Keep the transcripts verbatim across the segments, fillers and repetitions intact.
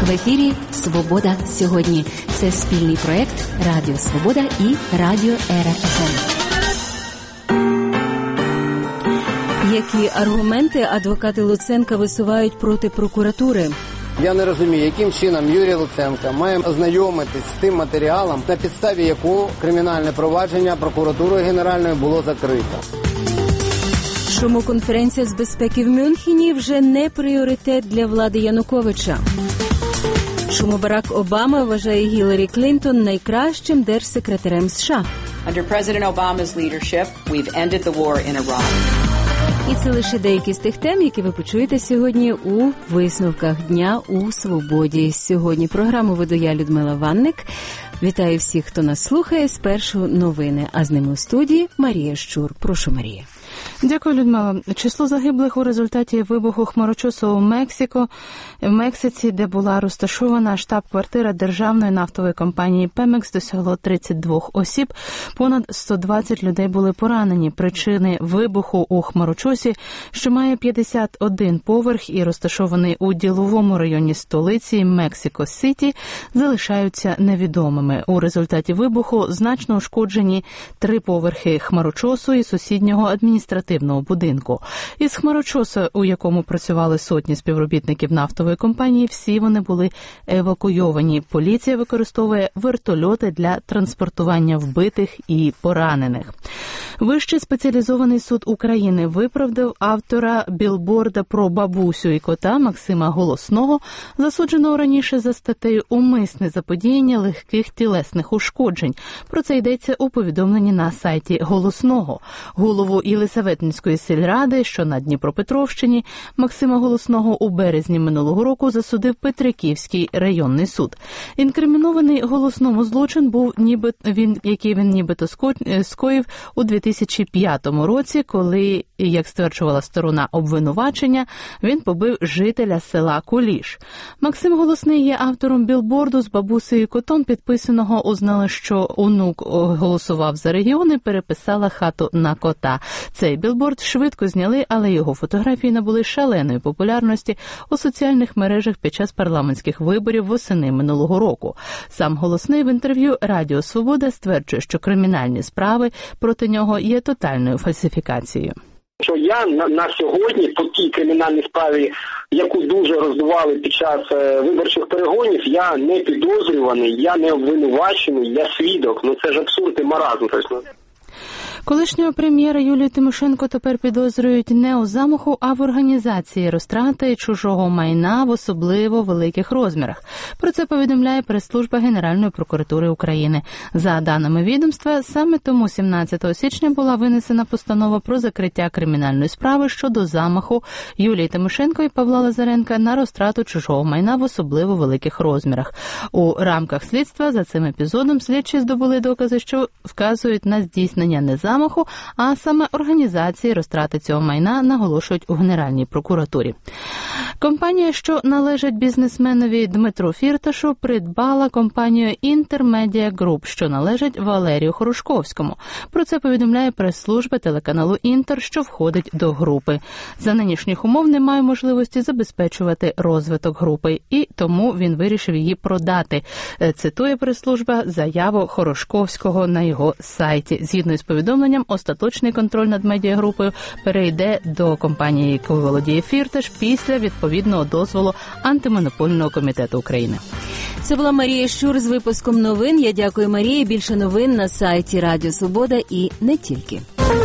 В ефірі «Свобода сьогодні». Це спільний проект Радіо Свобода і Радіо Ера еф ем. Які аргументи адвокати Луценка висувають проти прокуратури? Я не розумію, яким чином Юрій Луценко має ознайомитись з тим матеріалом, на підставі якого кримінальне провадження прокуратурою Генеральною було закрито. Чому конференція з безпеки в Мюнхені вже не пріоритет для влади Януковича? Чому Барак Обама вважає Гіларі Клінтон найкращим держсекретарем США? Under President Obama's leadership, we've ended the war in Iraq. І це лише деякі з тих тем, які ви почуєте сьогодні у висновках дня у «Свободі». Сьогодні програму веду я, Людмила Ванник. Вітаю всіх, хто нас слухає. Спершу новини, а з ними у студії Марія Щур. Прошу, Марія. Дякую, Людмила. Число загиблих у результаті вибуху хмарочосу у Мексико, в Мексиці, де була розташована штаб-квартира державної нафтової компанії «Пемекс», досягло тридцять два осіб. Понад сто двадцять людей були поранені. Причини вибуху у хмарочосі, що має п'ятдесят один поверх і розташований у діловому районі столиці Мексико-Сіті, залишаються невідомими. У результаті вибуху значно ушкоджені три поверхи хмарочосу і сусіднього адміністративного будинку. Із хмарочосу, у якому працювали сотні співробітників нафтової компанії, всі вони були евакуйовані. Поліція використовує вертольоти для транспортування вбитих і поранених. Вищий спеціалізований суд України виправдав автора білборда про бабусю і кота Максима Голосного, засудженого раніше за статтею «Умисне заподіяння легких тілесних ушкоджень». Про це йдеться у повідомленні на сайті Голосного. Голову Єлисаветинської сільради, що на Дніпропетровщині, Максима Голосного у березні минулого року засудив Петриківський районний суд. Інкримінований Голосному злочин був, ніби він, який він нібито скоїв у дві тисячі п'ятому році, коли, як стверджувала сторона обвинувачення, він побив жителя села Куліш. Максим Голосний є автором білборду з бабусею і котом, підписаного «Узнала, що онук голосував за регіони, переписала хату на кота». Цей білборд швидко зняли, але його фотографії набули шаленої популярності у соціальних мережах під час парламентських виборів восени минулого року. Сам Голосний в інтерв'ю Радіо Свобода стверджує, що кримінальні справи проти нього є тотальною фальсифікацією. Що я на, на сьогодні по тій кримінальній справі, яку дуже роздували під час е, виборчих перегонів, я не підозрюваний, я не обвинувачений, я свідок. Ну це ж абсурд і маразм. Тобто. Колишнього прем'єра Юлію Тимошенко тепер підозрюють не у замаху, а в організації розтрати чужого майна в особливо великих розмірах. Про це повідомляє прес-служба Генеральної прокуратури України. За даними відомства, саме тому сімнадцятого січня була винесена постанова про закриття кримінальної справи щодо замаху Юлії Тимошенко і Павла Лазаренка на розтрату чужого майна в особливо великих розмірах. У рамках слідства за цим епізодом слідчі здобули докази, що вказують на здійснення не замаху, а саме організації розтрати цього майна, наголошують у Генеральній прокуратурі. Компанія, що належить бізнесменові Дмитру Фірташу, придбала компанію «Інтермедіа Груп», що належить Валерію Хорошковському. Про це повідомляє прес-служба телеканалу «Інтер», що входить до групи. За нинішніх умов немає можливості забезпечувати розвиток групи, і тому він вирішив її продати. Цитує прес-служба заяву Хорошковського на його сайті. Згідно з повідомленням, остаточний контроль над медіагрупою перейде до компанії, якою володіє Фірташ, після відповідного дозволу Антимонопольного комітету України. Це була Марія Щур з випуском новин. Я дякую Марії. Більше новин на сайті Радіо Свобода і не тільки.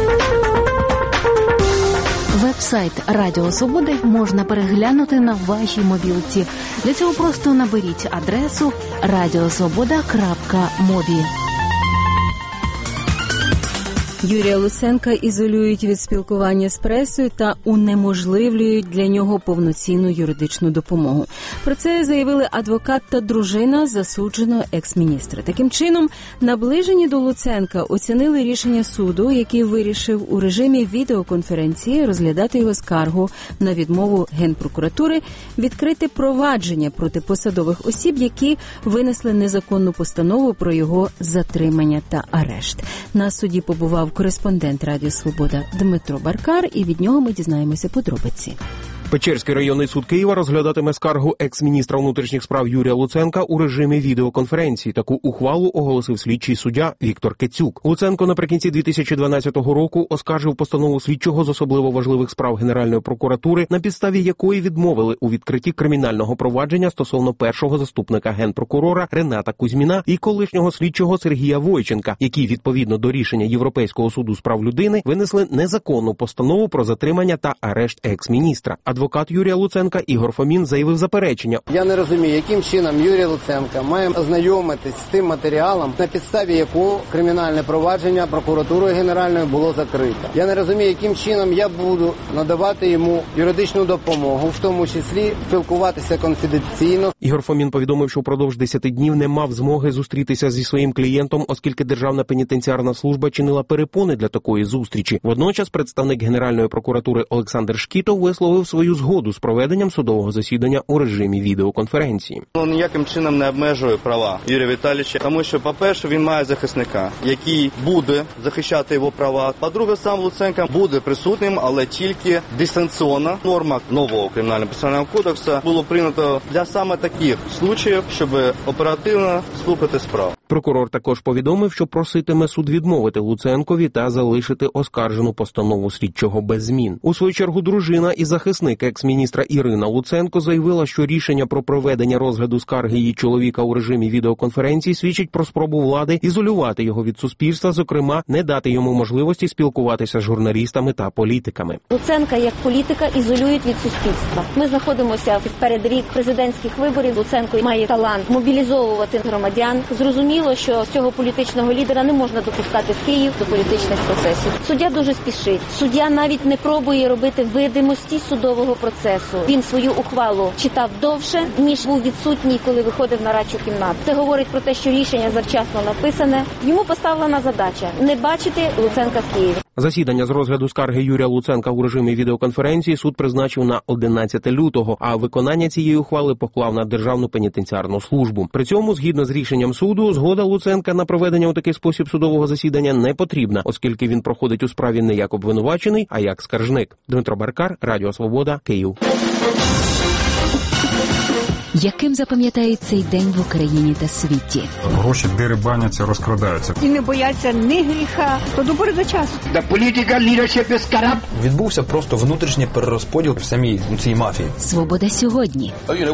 Веб-сайт Радіо Свободи можна переглянути на вашій мобілці. Для цього просто наберіть адресу радіосвобода крапка мобі. Юрія Луценка ізолюють від спілкування з пресою та унеможливлюють для нього повноцінну юридичну допомогу. Про це заявили адвокат та дружина засудженого екс-міністра. Таким чином, наближені до Луценка оцінили рішення суду, який вирішив у режимі відеоконференції розглядати його скаргу на відмову Генпрокуратури відкрити провадження проти посадових осіб, які винесли незаконну постанову про його затримання та арешт. На суді побував кореспондент Радіо Свобода Дмитро Баркар, і від нього ми дізнаємося подробиці. Печерський районний суд Києва розглядатиме скаргу екс-міністра внутрішніх справ Юрія Луценка у режимі відеоконференції. Таку ухвалу оголосив слідчий суддя Віктор Кецюк. Луценко наприкінці дві тисячі дванадцятого року оскаржив постанову слідчого з особливо важливих справ Генеральної прокуратури, на підставі якої відмовили у відкритті кримінального провадження стосовно першого заступника генпрокурора Рената Кузьміна і колишнього слідчого Сергія Войченка, які відповідно до рішення Європейського суду з прав людини винесли незаконну постанову про затримання та арешт екс-міністра. Адвокат Юрія Луценка Ігор Фомін заявив заперечення. Я не розумію, яким чином Юрій Луценко має ознайомитись з тим матеріалом, на підставі якого кримінальне провадження прокуратурою Генеральною було закрито. Я не розумію, яким чином я буду надавати йому юридичну допомогу, в тому числі спілкуватися конфіденційно. Ігор Фомін повідомив, що впродовж десяти днів не мав змоги зустрітися зі своїм клієнтом, оскільки Державна пенітенціарна служба чинила перепони для такої зустрічі. Водночас представник Генеральної прокуратури Олександр Шкітов висловив свою згоду з проведенням судового засідання у режимі відеоконференції. Ну, ніяким чином не обмежує права Юрія Віталійовича, тому що, по-перше, він має захисника, який буде захищати його права. По-друге, сам Луценко буде присутнім, але тільки дистанційно. Норма нового кримінального процесуального кодексу було прийнято для саме таких случаїв, щоб оперативно слухати справу. Прокурор також повідомив, що проситиме суд відмовити Луценкові та залишити оскаржену постанову слідчого без змін. У свою чергу дружина і захисник екс-міністра Ірина Луценко заявила, що рішення про проведення розгляду скарги її чоловіка у режимі відеоконференції свідчить про спробу влади ізолювати його від суспільства, зокрема, не дати йому можливості спілкуватися з журналістами та політиками. Луценка як політика ізолюють від суспільства. Ми знаходимося в передрік президентських виборів. Луценко має талант мобілізовувати громадян. Зрозуміло, що цього політичного лідера не можна допускати в Київ до політичних процесів. Суддя дуже спішить. Суддя навіть не пробує робити видимості судового процесу. Він свою ухвалу читав довше, ніж був відсутній, коли виходив на радчу кімнату. Це говорить про те, що рішення завчасно написане. Йому поставлена задача – не бачити Луценка в Києві. Засідання з розгляду скарги Юрія Луценка у режимі відеоконференції суд призначив на одинадцяте лютого, а виконання цієї ухвали поклав на Державну пенітенціарну службу. При цьому, згідно з рішенням суду, згода Луценка на проведення у такий спосіб судового засідання не потрібна, оскільки він проходить у справі не як обвинувачений, а як скаржник. Дмитро Баркар, Радіо Свобода, Київ. Яким запам'ятають цей день в Україні та світі? Гроші дерибаняться, розкрадаються. І не бояться ні гріха, то до пори до часу. Відбувся просто внутрішній перерозподіл в самій цій мафії. Свобода сьогодні.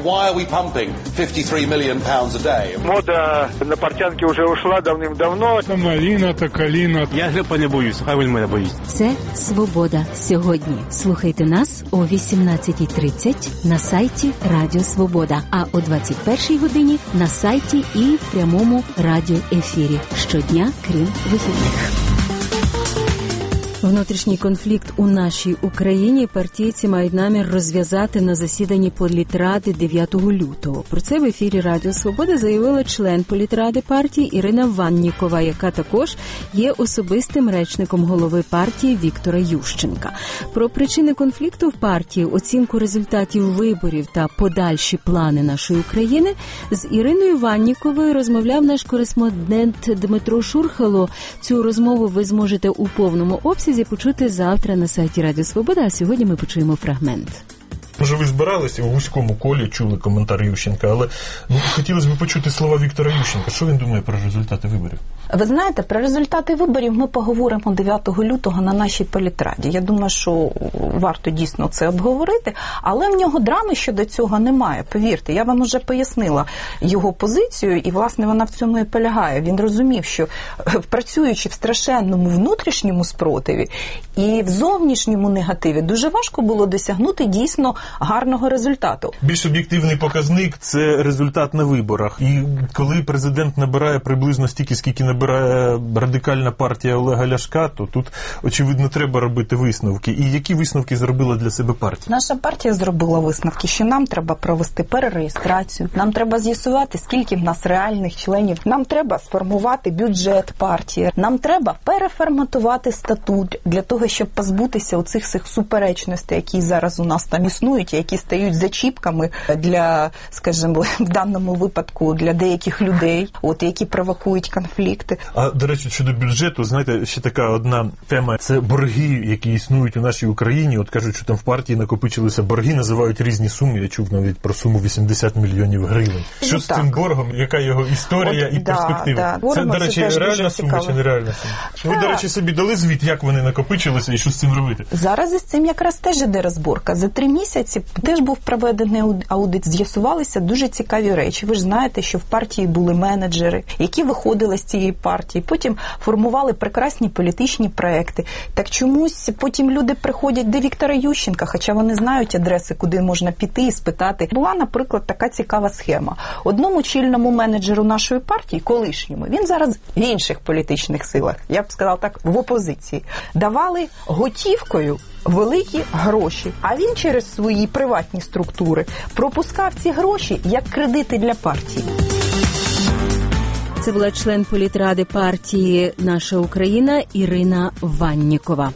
Мода на портянки вже ушла давним-давно. Та маліна, та каліна. Я грипа не боюсь, хай він мене боїться. Це «Свобода сьогодні». Слухайте нас о вісімнадцятій тридцять на сайті Радіо Свобода, а о двадцять першій годині на сайті і в прямому радіоефірі. Щодня, крім вихідних. Внутрішній конфлікт у нашій Україні партійці мають намір розв'язати на засіданні політради дев'ятого лютого. Про це в ефірі Радіо Свобода заявила член політради партії Ірина Ваннікова, яка також є особистим речником голови партії Віктора Ющенка. Про причини конфлікту в партії, оцінку результатів виборів та подальші плани нашої України з Іриною Ванніковою розмовляв наш кореспондент Дмитро Шурхало. Цю розмову ви зможете у повному обсязі почути завтра на сайті Радіо Свобода, а сьогодні ми почуємо фрагмент. Може, ви збиралися у вузькому колі, чули коментар Ющенка, але ну, хотілося б почути слова Віктора Ющенка. Що він думає про результати виборів? Ви знаєте, про результати виборів ми поговоримо дев'ятого лютого на нашій політраді. Я думаю, що варто дійсно це обговорити, але в нього драми щодо цього немає. Повірте, я вам уже пояснила його позицію, і, власне, вона в цьому і полягає. Він розумів, що працюючи в страшенному внутрішньому спротиві і в зовнішньому негативі, дуже важко було досягнути дійсно гарного результату. Більш об'єктивний показник – це результат на виборах. І коли президент набирає приблизно стільки, скільки набирає радикальна партія Олега Ляшка, то тут, очевидно, треба робити висновки. І які висновки зробила для себе партія? Наша партія зробила висновки, що нам треба провести перереєстрацію, нам треба з'ясувати, скільки в нас реальних членів, нам треба сформувати бюджет партії, нам треба переформатувати статут для того, щоб позбутися оцих всіх суперечностей, які зараз у нас там існують. існують, які стають зачіпками для, скажімо, в даному випадку для деяких людей, от які провокують конфлікти. А, до речі, щодо бюджету, знаєте, ще така одна тема – це борги, які існують у нашій Україні. От кажуть, що там в партії накопичилися борги, називають різні суми. Я чув навіть про суму вісімдесят мільйонів гривень. Що ну, з так. цим боргом? Яка його історія от, і да, перспектива? Да. Це, до речі, це реальна сума чи нереальна сума? Ви, до речі, собі дали звіт, як вони накопичилися і що з цим робити? Зараз із цим якраз теж іде розборка. За три місяці теж був проведений аудит, з'ясувалися дуже цікаві речі. Ви ж знаєте, що в партії були менеджери, які виходили з цієї партії, потім формували прекрасні політичні проекти. Так чомусь потім люди приходять до Віктора Ющенка, хоча вони знають адреси, куди можна піти і спитати. Була, наприклад, така цікава схема. Одному чільному менеджеру нашої партії, колишньому, він зараз в інших політичних силах, я б сказала так, в опозиції, давали готівкою великі гроші, а він через свої приватні структури пропускав ці гроші як кредити для партії. Це була член політради партії «Наша Україна» Ірина Ваннікова.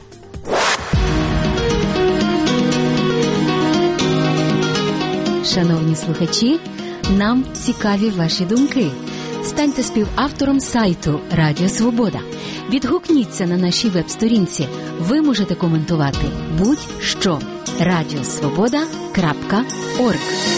Шановні слухачі, нам цікаві ваші думки. Станьте співавтором сайту Радіо Свобода. Відгукніться на нашій веб-сторінці. Ви можете коментувати будь-що. радіосвобода крапка орг.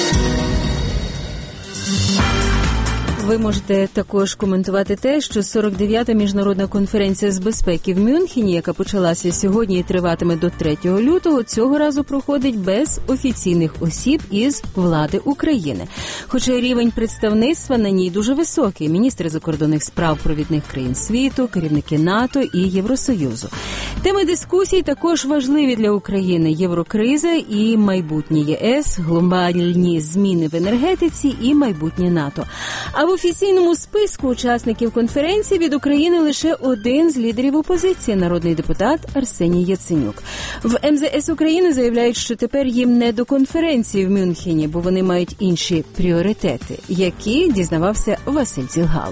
Ви можете також коментувати те, що сорок дев'ята міжнародна конференція з безпеки в Мюнхені, яка почалася сьогодні і триватиме до третього лютого, цього разу проходить без офіційних осіб із влади України. Хоча рівень представництва на ній дуже високий. Міністри закордонних справ провідних країн світу, керівники НАТО і Євросоюзу. Теми дискусій також важливі для України. Єврокриза і майбутнє ЄС, глобальні зміни в енергетиці і майбутнє НАТО. А в офіційному списку учасників конференції від України лише один з лідерів опозиції – народний депутат Арсеній Яценюк. В ем зе ес України заявляють, що тепер їм не до конференції в Мюнхені, бо вони мають інші пріоритети, які дізнавався Василь Цілгало.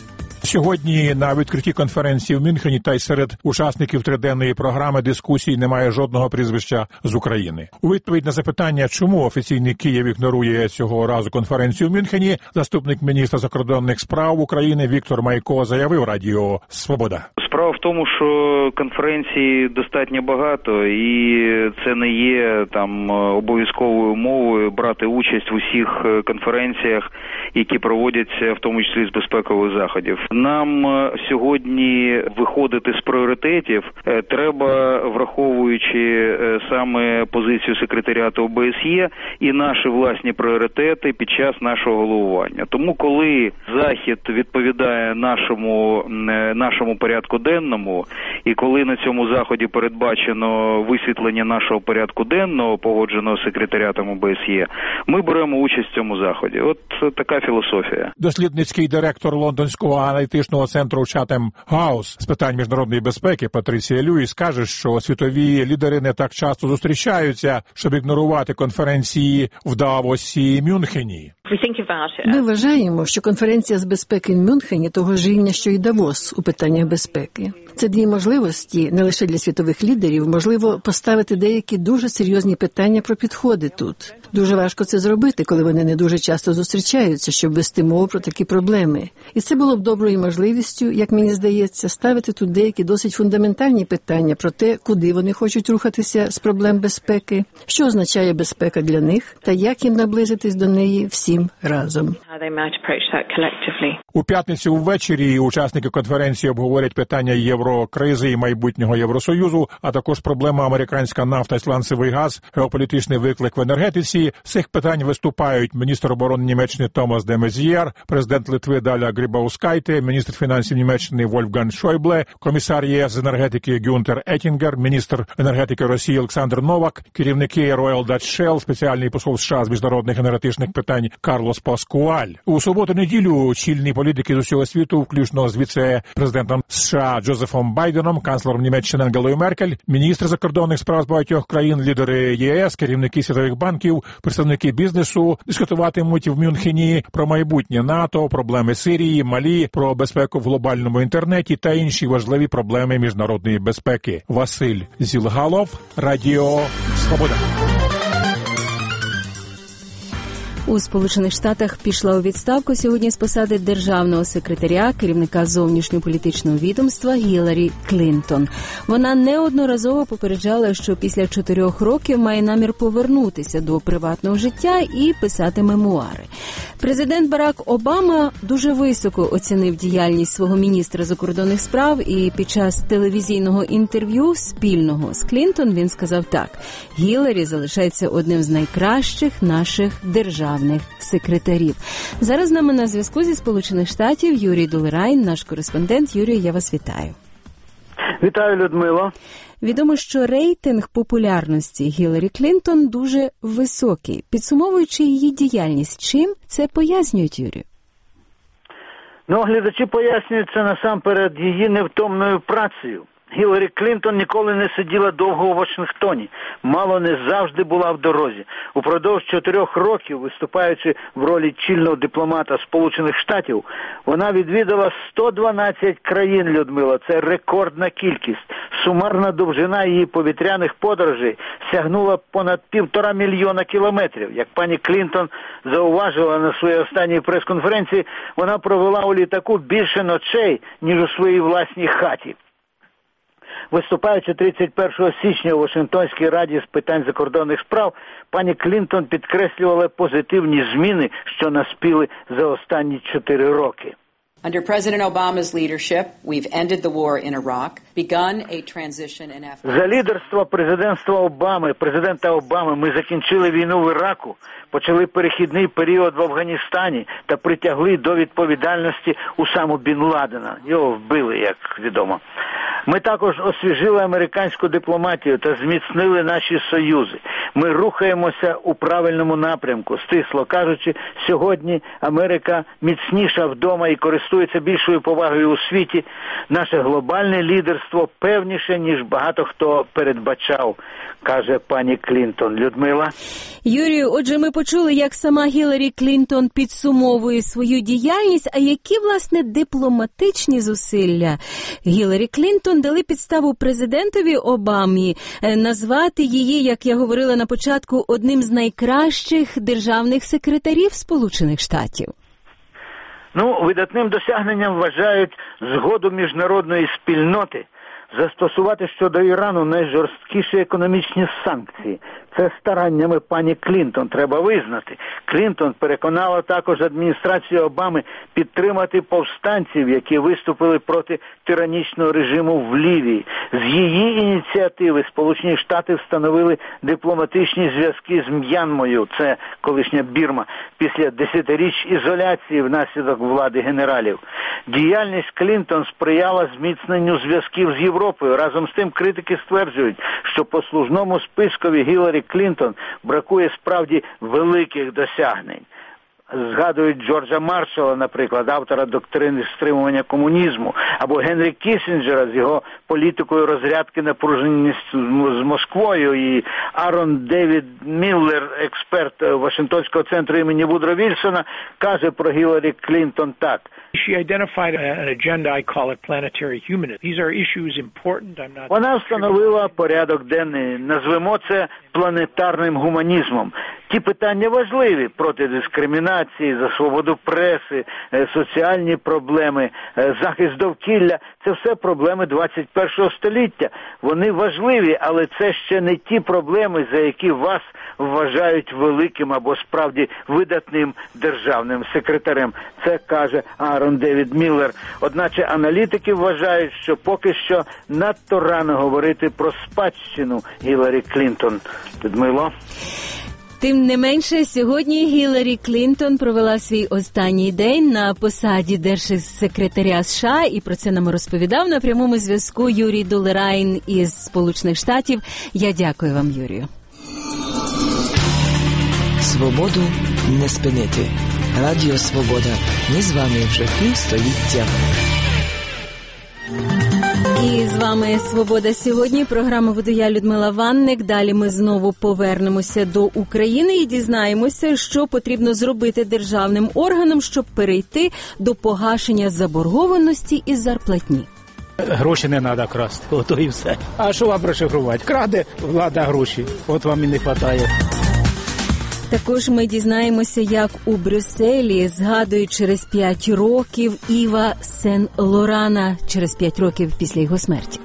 Сьогодні на відкритій конференції в Мюнхені та й серед учасників триденної програми дискусій немає жодного прізвища з України. У відповідь на запитання, чому офіційний Київ ігнорує цього разу конференцію в Мюнхені, заступник міністра закордонних справ України Віктор Майко заявив Радіо Свобода. Справа в тому, що конференцій достатньо багато, і це не є там обов'язковою умовою брати участь в усіх конференціях, які проводяться, в тому числі з безпекових заходів. Нам сьогодні виходити з пріоритетів треба, враховуючи саме позицію секретаріату о бе ес є і наші власні пріоритети під час нашого головування. Тому, коли захід відповідає нашому, нашому порядку денному, і коли на цьому заході передбачено висвітлення нашого порядку денного, погодженого секретаріатом о бе ес є, ми беремо участь в цьому заході. От така філософія. Дослідницький директор лондонського аналітичного центру Chatham House з питань міжнародної безпеки Патрісія Люїс каже, що світові лідери не так часто зустрічаються, щоб ігнорувати конференції в Давосі і Мюнхені. Ми вважаємо, що конференція з безпеки в Мюнхені того ж рівня, що й Давос у питаннях безпеки. Це дві можливості, не лише для світових лідерів, можливо поставити деякі дуже серйозні питання про підходи тут. Дуже важко це зробити, коли вони не дуже часто зустрічаються, щоб вести мову про такі проблеми. І це було б доброю можливістю, як мені здається, ставити тут деякі досить фундаментальні питання про те, куди вони хочуть рухатися з проблем безпеки, що означає безпека для них та як їм наблизитись до неї всім разом. У п'ятницю ввечері учасники конференції обговорять питання єврокризи і майбутнього Євросоюзу, а також проблема американська нафта і сланцевий газ, геополітичний виклик в енергетиці. З цих питань виступають міністр оборони Німеччини Томас де Мезієр, президент Литви Даля Грибаускайте, міністр фінансів Німеччини Вольфганг Шойбле, комісар ЄС з енергетики Гюнтер Еттінгер, міністр енергетики Росії Олександр Новак, керівники Royal Dutch Shell, спеціальний посол США з міжнародних енергетичних питань Карлос Паскуаль. У суботу-неділю чільні політики з усього світу, включно з віце-президентом США Джозефом Байденом, канцлером Німеччини Ангелою Меркель, міністри закордонних справ з багатьох країн, лідери ЄС, керівники світових банків, представники бізнесу дискутуватимуть в Мюнхені про майбутнє НАТО, проблеми Сирії, Малі, про безпеку в глобальному інтернеті та інші важливі проблеми міжнародної безпеки. Василь Зілгалов, Радіо Свобода. У Сполучених Штатах пішла у відставку сьогодні з посади державного секретаря, керівника зовнішньополітичного відомства Гіларі Клінтон. Вона неодноразово попереджала, що після чотирьох років має намір повернутися до приватного життя і писати мемуари. Президент Барак Обама дуже високо оцінив діяльність свого міністра закордонних справ, і під час телевізійного інтерв'ю спільного з Клінтон він сказав так: Гіларі залишається одним з найкращих наших державних секретарів. Зараз з нами на зв'язку зі Сполучених Штатів Юрій Долерайн, наш кореспондент. Юрій, я вас вітаю. Вітаю, Людмило. Відомо, що рейтинг популярності Гіларі Клінтон дуже високий. Підсумовуючи її діяльність, чим це пояснюють, Юрію? Ну, глядачі пояснюють це насамперед її невтомною працею. Гіларі Клінтон ніколи не сиділа довго у Вашингтоні, мало не завжди була в дорозі. Упродовж чотирьох років, виступаючи в ролі чільного дипломата Сполучених Штатів, вона відвідала сто дванадцять країн, Людмила. Це рекордна кількість. Сумарна довжина її повітряних подорожей сягнула понад півтора мільйона кілометрів. Як пані Клінтон зауважила на своїй останній прес-конференції, вона провела у літаку більше ночей, ніж у своїй власній хаті. Виступаючи тридцять першого січня у Вашингтонській раді з питань закордонних справ, пані Клінтон підкреслювала позитивні зміни, що наспіли за останні чотири роки. Under President Obama's leadership, we've ended the war in Iraq, begun a transition in Afghanistan. За лідерства президентства Обами, президента Обами, ми закінчили війну в Іраку, почали перехідний період в Афганістані та притягли до відповідальності Усаму Бін Ладена. Його вбили, як відомо. Ми також освіжили американську дипломатію та зміцнили наші союзи. Ми рухаємося у правильному напрямку. Стисло кажучи, сьогодні Америка міцніша вдома і користується більшою повагою у світі. Наше глобальне лідерство певніше, ніж багато хто передбачав, каже пані Клінтон. Людмила? Юрію, отже, ми почули, як сама Гіларі Клінтон підсумовує свою діяльність, а які, власне, дипломатичні зусилля Гіларі Клінтон дали підставу президентові Обамі назвати її, як я говорила на початку, одним з найкращих державних секретарів Сполучених Штатів? Ну, видатним досягненням вважають згоду міжнародної спільноти застосувати щодо Ірану найжорсткіші економічні санкції. Це стараннями пані Клінтон, треба визнати. Клінтон переконала також адміністрацію Обами підтримати повстанців, які виступили проти тиранічного режиму в Лівії. З її ініціативи Сполучені Штати встановили дипломатичні зв'язки з М'янмою, це колишня Бірма, після десятиріч ізоляції внаслідок влади генералів. Діяльність Клінтон сприяла зміцненню зв'язків з Європою. Разом з тим критики стверджують, що послужному спискові Гіларі Клінтон бракує справді великих досягнень. Згадують Джорджа Маршалла, наприклад, автора доктрини стримування комунізму, або Генрі Кіссінджера з його політикою розрядки напруженість з Москвою, і Арон Девід Міллер, експерт Вашингтонського центру імені Вудро Вільсона, каже про Гіларі Клінтон так. Вона встановила порядок денний, назвемо це планетарним гуманізмом. Ті питання важливі – проти дискримінації, за свободу преси, соціальні проблеми, захист довкілля – це все проблеми двадцять першого століття. Вони важливі, але це ще не ті проблеми, за які вас вважають великим або справді видатним державним секретарем. Це каже Арон Девід Міллер. Одначе аналітики вважають, що поки що надто рано говорити про спадщину Гіларі Клінтон. Людмило? Тим не менше, сьогодні Гіларі Клінтон провела свій останній день на посаді держсекретаря США, і про це нам розповідав на прямому зв'язку Юрій Долерайн із Сполучених Штатів. Я дякую вам, Юрію. Свободу не спинити. Радіо Свобода. Ми з вами вже півстоліття. І з вами «Свобода сьогодні», програма веду я, Людмила Ванник. Далі ми знову повернемося до України і дізнаємося, що потрібно зробити державним органам, щоб перейти до погашення заборгованості із зарплатні. Гроші не треба красти, ото і все. А що вам розшифрувати? Краде влада гроші, от вам і не вистачає. Також ми дізнаємося, як у Брюсселі згадують через п'ять років Іва Сен-Лорана, через п'ять років після його смерті.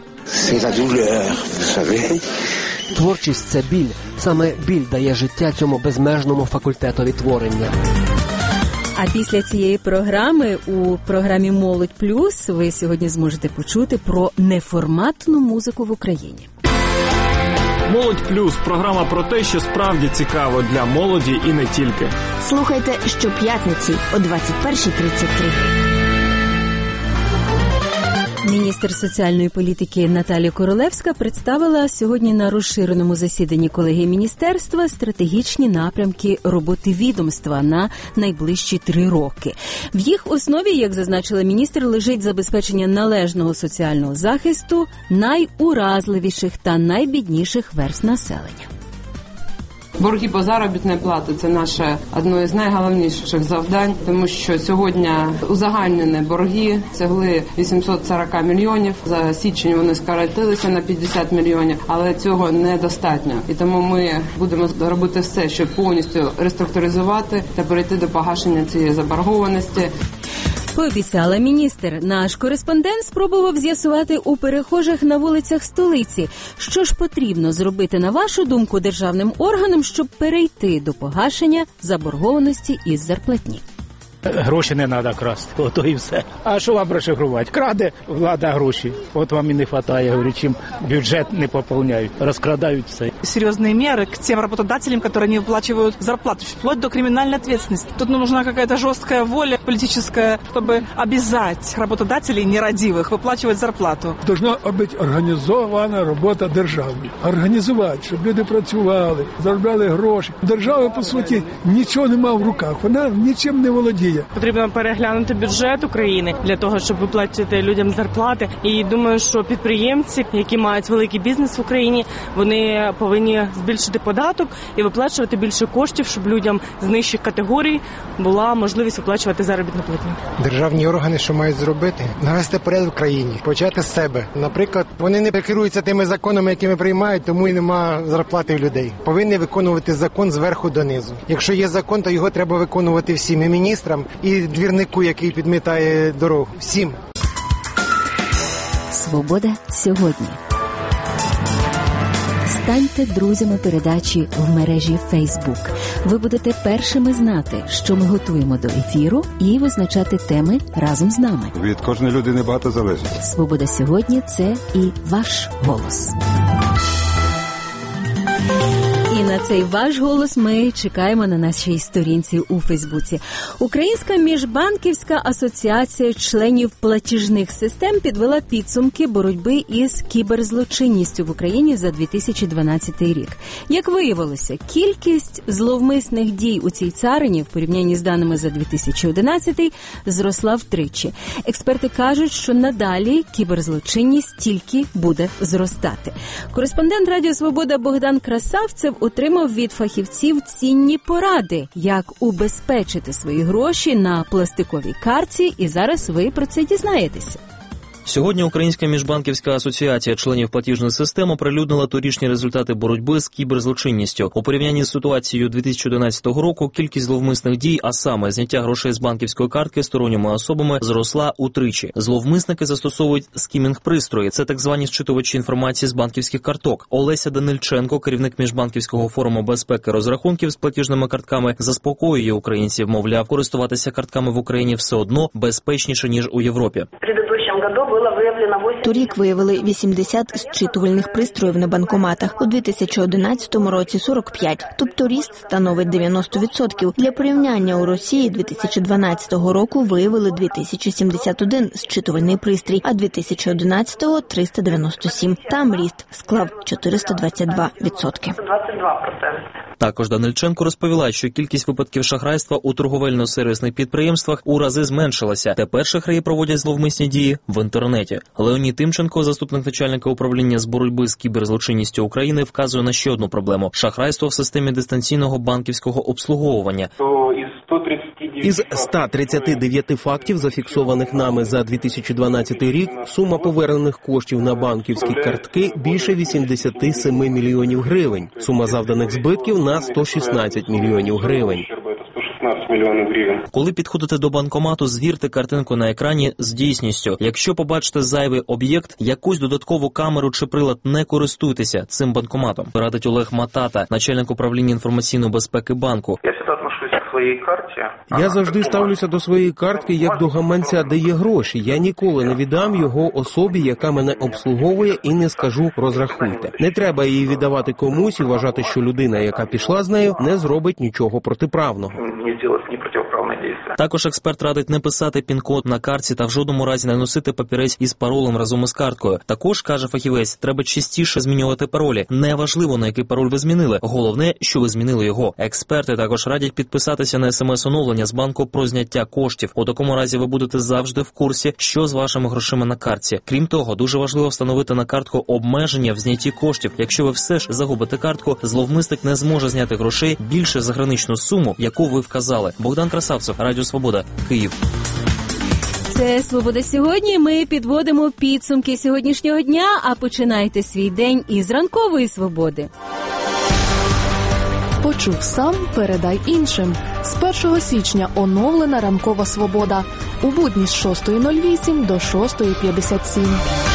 Творчість – це біль. Саме біль дає життя цьому безмежному факультетові творення. А після цієї програми у програмі «Молодь плюс» ви сьогодні зможете почути про неформатну музику в Україні. «Молодь плюс» – програма про те, що справді цікаво для молоді і не тільки. Слухайте щоп'ятниці о двадцять перша тридцять три. Міністр соціальної політики Наталія Королевська представила сьогодні на розширеному засіданні колегії міністерства стратегічні напрямки роботи відомства на найближчі три роки. В їх основі, як зазначила міністр, лежить забезпечення належного соціального захисту найуразливіших та найбідніших верств населення. Борги по заробітній платі – це наше одне з найголовніших завдань, тому що сьогодні узагальнені борги сягли вісімсот сорок мільйонів. За січень вони скоротилися на п'ятдесят мільйонів, але цього недостатньо. І тому ми будемо робити все, щоб повністю реструктуризувати та перейти до погашення цієї заборгованості. Пообіцяла міністр. Наш кореспондент спробував з'ясувати у перехожих на вулицях столиці, що ж потрібно зробити, на вашу думку, державним органам, щоб перейти до погашення заборгованості із зарплатні. Гроші не треба красти, ото і все. А що вам розшифрувати? Краде влада гроші. От вам і не вистачає, говорю, чим бюджет не поповняють, розкрадають все. Серьезные меры к тем работодателям, которые не выплачивают зарплату, вплоть до криминальной ответственности. Тут нужна какая-то жесткая воля политическая, чтобы обязать работодателей нерадивых выплачивать зарплату. Должна бути організована робота держави. Організувати, щоб люди працювали, заробляли гроші. Держава, по суті, нічого не має в руках, вона нічим не володіє. Потрібно переглянути бюджет України для того, щоб виплатити людям зарплати. І думаю, що підприємці, які мають великий бізнес в Україні, вони повинні збільшити податок і виплачувати більше коштів, щоб людям з нижчих категорій була можливість виплачувати заробітну платню. Державні органи що мають зробити? Навести порядок в країні, почати з себе. Наприклад, вони не керуються тими законами, які ми приймають, тому і нема зарплати в людей. Повинні виконувати закон зверху донизу. Якщо є закон, то його треба виконувати всім, і міністрам, і двірнику, який підмітає дорогу. Всім. Свобода сьогодні. Станьте друзями передачі в мережі Facebook. Ви будете першими знати, що ми готуємо до ефіру, і визначати теми разом з нами. Від кожної людини багато залежить. Свобода сьогодні – це і ваш голос. І на цей ваш голос ми чекаємо на нашій сторінці у Фейсбуці. Українська міжбанківська асоціація членів платіжних систем підвела підсумки боротьби із кіберзлочинністю в Україні за дві тисячі дванадцятий рік. Як виявилося, кількість зловмисних дій у цій царині в порівнянні з даними за дві тисячі одинадцятий зросла втричі. Експерти кажуть, що надалі кіберзлочинність тільки буде зростати. Кореспондент Радіо Свобода Богдан Красавцев отримав від фахівців цінні поради, як убезпечити свої гроші на пластиковій картці, і зараз ви про це дізнаєтеся. Сьогодні Українська міжбанківська асоціація членів платіжної системи оприлюднила торічні результати боротьби з кіберзлочинністю. У порівнянні з ситуацією дві тисячі одинадцятого року кількість зловмисних дій, а саме зняття грошей з банківської картки сторонніми особами, зросла утричі. Зловмисники застосовують скімінг-пристрої. Це так звані зчитувачі інформації з банківських карток. Олеся Данильченко, керівник міжбанківського форуму безпеки розрахунків з платіжними картками, заспокоює українців, мовляв, користуватися картками в Україні все одно безпечніше, ніж у Європі. Торік виявили вісімдесят зчитувальних пристроїв на банкоматах, у дві тисячі одинадцятому році сорок п'ять, тобто ріст становить дев'яносто відсотків. Для порівняння у Росії дві тисячі дванадцятого року виявили дві тисячі сімдесят один зчитувальний пристрій, а дві тисячі одинадцятого – триста дев'яносто сім. Там ріст склав чотириста двадцять два відсотки. Також Данильченко розповіла, що кількість випадків шахрайства у торговельно-сервісних підприємствах у рази зменшилася. Тепер шахраї проводять зловмисні дії в інтернеті. Леонід Євгеній Тимченко, заступник начальника управління з боротьби з кіберзлочинністю України, вказує на ще одну проблему – шахрайство в системі дистанційного банківського обслуговування. Із ста тридцяти дев'яти фактів, зафіксованих нами за дві тисячі дванадцятий рік, сума повернених коштів на банківські картки більше вісімдесят сім мільйонів гривень. Сума завданих збитків на сто шістнадцять мільйонів гривень. Коли підходите до банкомату, звірте картинку на екрані з дійсністю. Якщо побачите зайвий об'єкт, якусь додаткову камеру чи прилад, не користуйтеся цим банкоматом. Радить Олег Матата, начальник управління інформаційної безпеки банку. Я завжди ставлюся до своєї картки як до гаманця, де є гроші. Я ніколи не віддам його особі, яка мене обслуговує, і не скажу «розрахуйте». Не треба її віддавати комусь і вважати, що людина, яка пішла з нею, не зробить нічого протиправного. Також експерт радить не писати пін-код на картці та в жодному разі не носити папірець із паролем разом із карткою. Також, каже фахівець, треба частіше змінювати паролі. Неважливо, на який пароль ви змінили. Головне, що ви змінили його. Експерти також радять підписатися на смс-оновлення з банку про зняття коштів. У такому разі ви будете завжди в курсі, що з вашими грошима на картці. Крім того, дуже важливо встановити на картку обмеження в знятті коштів. Якщо ви все ж загубите картку, зловмисник не зможе зняти грошей більше за граничну суму, яку ви вказали. Богдан Красавцев, Радіо Свобода, Київ. Це «Свобода сьогодні». Ми підводимо підсумки сьогоднішнього дня, а починайте свій день із ранкової свободи. Почув сам, передай іншим. З першого січня оновлена ранкова свобода. У будні з шостої нуль вісім до шостої п'ятдесят сім.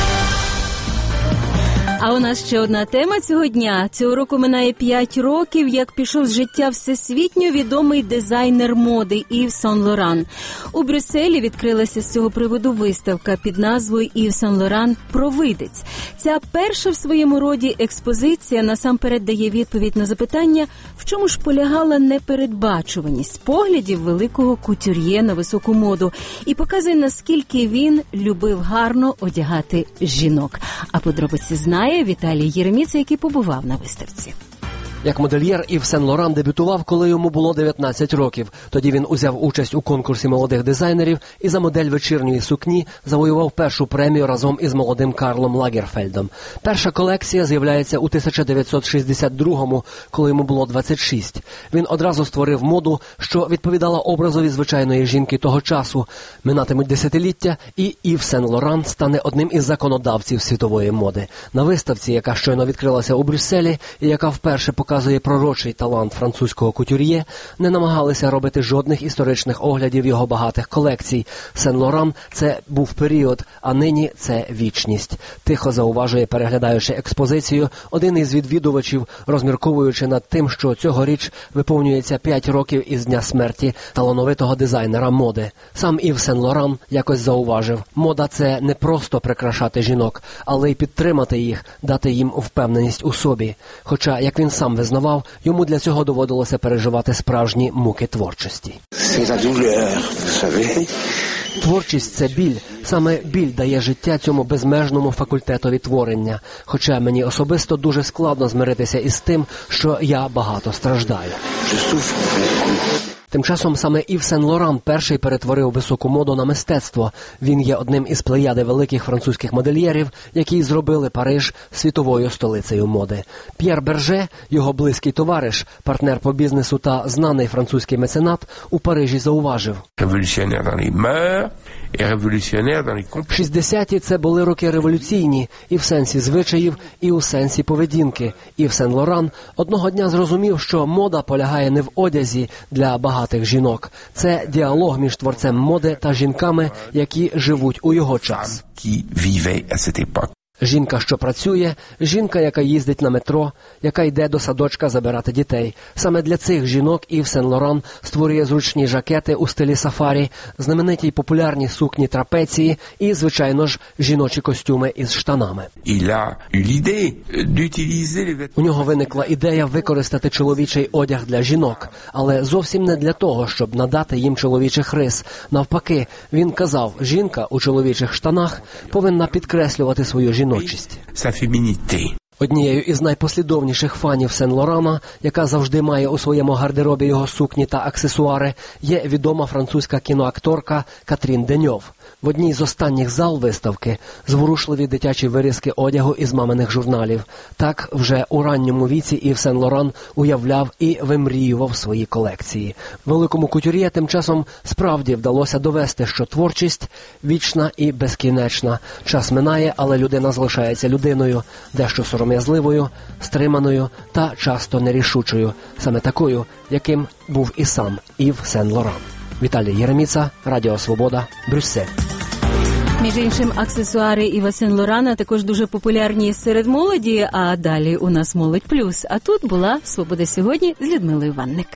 А у нас ще одна тема цього дня. Цього року минає п'ять років, як пішов з життя всесвітньо відомий дизайнер моди Ів Сен-Лоран. У Брюсселі відкрилася з цього приводу виставка під назвою «Ів Сен-Лоран. Провидець». Ця перша в своєму роді експозиція насамперед дає відповідь на запитання, в чому ж полягала непередбачуваність поглядів великого кутюр'є на високу моду і показує, наскільки він любив гарно одягати жінок. А подробиці знає Віталій Єреміца, який побував на виставці. Як модельєр Ів Сен-Лоран дебютував, коли йому було дев'ятнадцять років. Тоді він узяв участь у конкурсі молодих дизайнерів і за модель вечірньої сукні завоював першу премію разом із молодим Карлом Лагерфельдом. Перша колекція з'являється у тисяча дев'ятсот шістдесят другому, коли йому було двадцять шість. Він одразу створив моду, що відповідала образові звичайної жінки того часу. Минатимуть десятиліття, і Ів Сен-Лоран стане одним із законодавців світової моди. На виставці, яка щойно відкрилася у Брюсселі і яка вперше показує показує пророчий талант французького кутюр'є, не намагалися робити жодних історичних оглядів його багатих колекцій. Сен-Лоран – це був період, а нині – це вічність. Тихо зауважує, переглядаючи експозицію, один із відвідувачів, розмірковуючи над тим, що цьогоріч виповнюється п'ять років із дня смерті талановитого дизайнера моди. Сам Ів Сен-Лоран якось зауважив, мода – це не просто прикрашати жінок, але й підтримати їх, дати їм впевненість у собі. Хоча, як він сам визнавав, йому для цього доводилося переживати справжні муки творчості. Творчість – це біль. Саме біль дає життя цьому безмежному факультетові творення. Хоча мені особисто дуже складно змиритися із тим, що я багато страждаю. Тим часом саме Ів Сен-Лоран перший перетворив високу моду на мистецтво. Він є одним із плеяди великих французьких модельєрів, які зробили Париж світовою столицею моди. П'єр Берже, його близький товариш, партнер по бізнесу та знаний французький меценат, у Парижі зауважив. шістдесяті – це були роки революційні, і в сенсі звичаїв, і у сенсі поведінки. Ів Сен-Лоран одного дня зрозумів, що мода полягає не в одязі для багатих жінок. Це діалог між творцем моди та жінками, які живуть у його час. Жінка, що працює, жінка, яка їздить на метро, яка йде до садочка забирати дітей. Саме для цих жінок Ів Сен-Лоран створює зручні жакети у стилі сафарі, знамениті й популярні сукні трапеції і, звичайно ж, жіночі костюми із штанами. У нього виникла ідея використати чоловічий одяг для жінок, але зовсім не для того, щоб надати їм чоловічих рис. Навпаки, він казав, жінка у чоловічих штанах повинна підкреслювати свою жіночість. Однією із найпослідовніших фанів Сен-Лорана, яка завжди має у своєму гардеробі його сукні та аксесуари, є відома французька кіноакторка Катрін Деньов. В одній з останніх зал виставки зворушливі дитячі вирізки одягу із маминих журналів. Так вже у ранньому віці Ів Сен-Лоран уявляв і вимріював свої колекції. Великому кутюр'є тим часом справді вдалося довести, що творчість вічна і безкінечна. Час минає, але людина залишається людиною, дещо сором'язливою, стриманою та часто нерішучою. Саме такою, яким був і сам Ів Сен-Лоран. Віталій Єреміца, Радіо Свобода, Брюссель. Між іншим, аксесуари Іва Сен-Лорана також дуже популярні серед молоді, а далі у нас «Молодь плюс». А тут була «Свобода сьогодні» з Людмилою Ванник.